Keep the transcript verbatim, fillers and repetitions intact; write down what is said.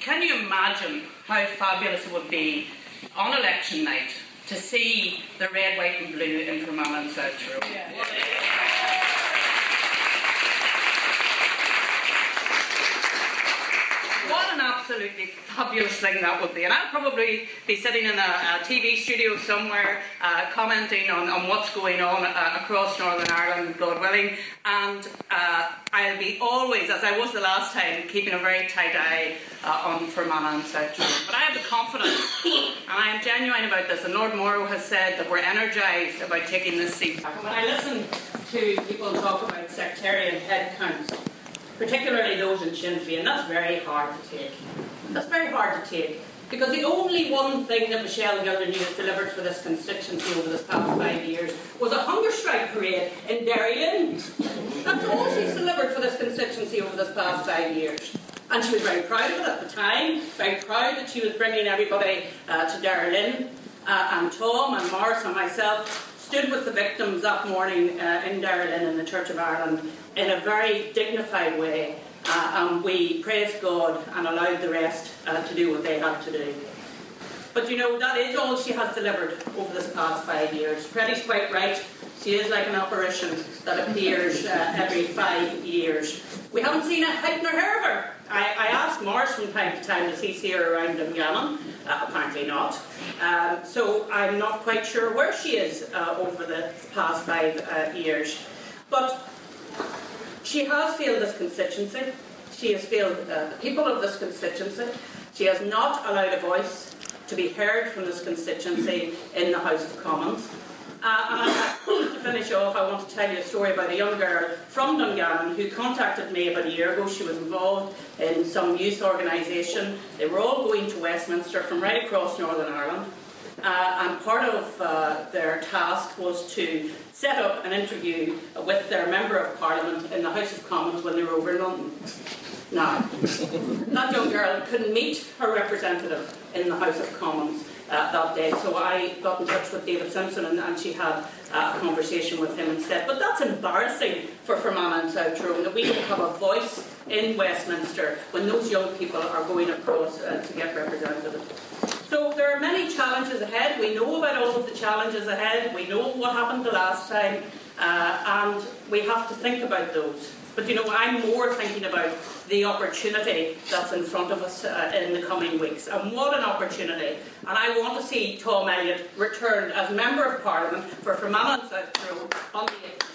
can you imagine how fabulous it would be on election night to see the red, white and blue in Fermanagh and South Tyrone? Yeah. What an absolutely fabulous thing that would be. And I'll probably be sitting in a, a T V studio somewhere uh, commenting on, on what's going on uh, across Northern Ireland, God willing. And uh, I'll be always, as I was the last time, keeping a very tight eye uh, on Fermanagh and South Tyrone. But I have the confidence, and I am genuine about this, and Lord Morrow has said that we're energised about taking this seat back. And when I listen to people talk about sectarian head counts, particularly those in Sinn Féin, that's very hard to take. That's very hard to take. Because the only one thing that Michelle Gildernew has delivered for this constituency over this past five years was a hunger strike parade in Derrylin. That's all she's delivered for this constituency over this past five years. And she was very proud of it at the time, very proud that she was bringing everybody uh, to Derrylin. Uh, and Tom and Morris and myself stood with the victims that morning uh, in Derrylin in the Church of Ireland in a very dignified way, uh, and we praised God and allowed the rest uh, to do what they had to do. But you know, that is all she has delivered over this past five years. Freddie's quite right. She is like an apparition that appears uh, every five years. We haven't seen a height nor hair of her. I, I asked Morris from time to time, does he see her around Dungannon? Uh, apparently not. Um, so I'm not quite sure where she is uh, over the past five uh, years. But she has failed this constituency. She has failed uh, the people of this constituency. She has not allowed a voice to be heard from this constituency in the House of Commons. Uh, and I, to finish off, I want to tell you a story about a young girl from Dungannon who contacted me about a year ago. She was involved in some youth organisation. They were all going to Westminster from right across Northern Ireland. Uh, and part of uh, their task was to set up an interview with their Member of Parliament in the House of Commons when they were over in London. Now, that young girl couldn't meet her representative in the House of Commons uh, that day, so I got in touch with David Simpson and, and she had uh, a conversation with him instead. But that's embarrassing for Fermanagh and South Tyrone, that we don't have a voice in Westminster when those young people are going across uh, to get represented. So there are many challenges ahead. We know about all of the challenges ahead. We know what happened the last time, uh, and we have to think about those. But you know, I'm more thinking about the opportunity that's in front of us uh, in the coming weeks. And what an opportunity. And I want to see Tom Elliott returned as Member of Parliament for Fermanagh and South Tyrone on the eighth.